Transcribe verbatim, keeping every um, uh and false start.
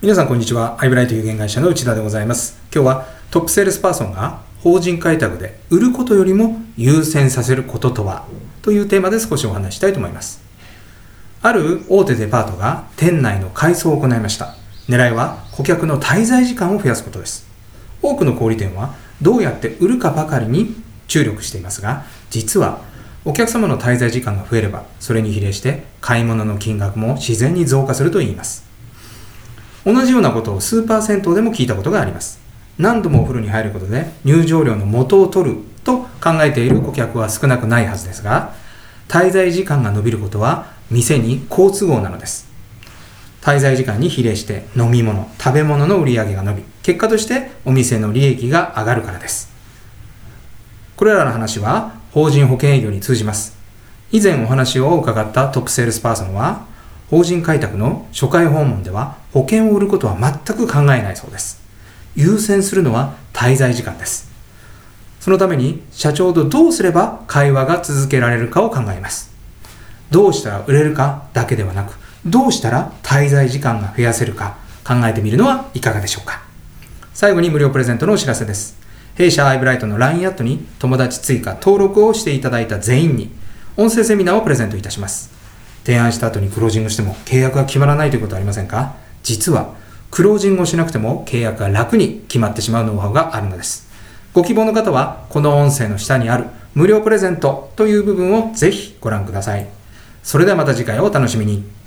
皆さんこんにちは。アイブライト有限会社の内田でございます。今日はトップセールスパーソンが法人開拓で売ることよりも優先させることとはというテーマで少しお話ししたいと思います。ある大手デパートが店内の改装を行いました。狙いは顧客の滞在時間を増やすことです。多くの小売店はどうやって売るかばかりに注力していますが、実はお客様の滞在時間が増えれば、それに比例して買い物の金額も自然に増加するといいます。同じようなことをスーパー銭湯でも聞いたことがあります。何度もお風呂に入ることで入場料の元を取ると考えている顧客は少なくないはずですが、滞在時間が伸びることは店に好都合なのです。滞在時間に比例して飲み物、食べ物の売り上げが伸び、結果としてお店の利益が上がるからです。これらの話は法人保険営業に通じます。以前お話を伺ったトップセールスパーソンは、法人開拓の初回訪問では保険を売ることは全く考えないそうです。優先するのは滞在時間です。そのために社長とどうすれば会話が続けられるかを考えます。どうしたら売れるかだけではなく、どうしたら滞在時間が増やせるか考えてみるのはいかがでしょうか。最後に無料プレゼントのお知らせです。弊社アイブライトの ライン アットに友達追加登録をしていただいた全員に音声セミナーをプレゼントいたします。提案した後にクロージングしても契約が決まらないということはありませんか？実はクロージングをしなくても契約が楽に決まってしまうノウハウがあるのです。ご希望の方はこの音声の下にある無料プレゼントという部分をぜひご覧ください。それではまた次回をお楽しみに。